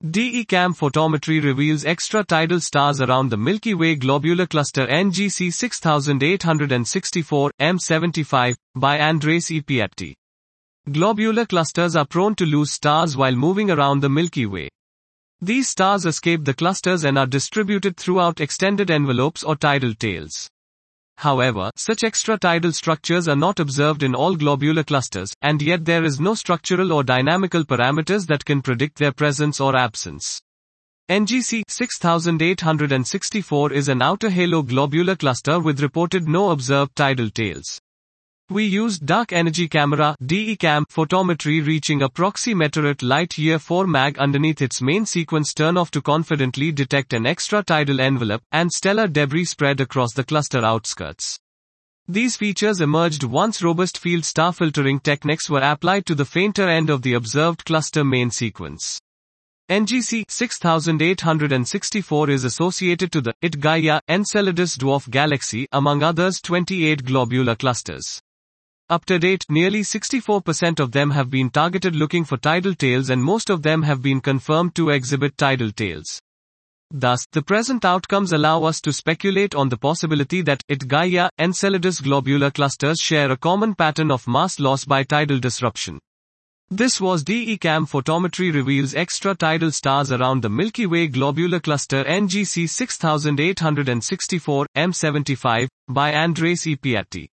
DE-CAM photometry reveals extra-tidal stars around the Milky Way globular cluster NGC 6864, M75, by Andres E. Piatti. Globular clusters are prone to lose stars while moving around the Milky Way. These stars escape the clusters and are distributed throughout extended envelopes or tidal tails. However, such extra-tidal structures are not observed in all globular clusters, and yet there is no structural or dynamical parameters that can predict their presence or absence. NGC 6864 is an outer halo globular cluster with reported no observed tidal tails. We used dark energy camera (DE-CAM) photometry reaching approximately light-year 4 mag underneath its main sequence turn-off to confidently detect an extra-tidal envelope and stellar debris spread across the cluster outskirts. These features emerged once robust field star filtering techniques were applied to the fainter end of the observed cluster main sequence. NGC 6864 is associated to the It Gaia Enceladus dwarf galaxy, among others 28 globular clusters. Up to date, nearly 64% of them have been targeted looking for tidal tails, and most of them have been confirmed to exhibit tidal tails. Thus, the present outcomes allow us to speculate on the possibility that It Gaia Enceladus globular clusters share a common pattern of mass loss by tidal disruption. This was DE-CAM photometry reveals extra-tidal stars around the Milky Way globular cluster NGC 6864, M75, by Andres E. Piatti.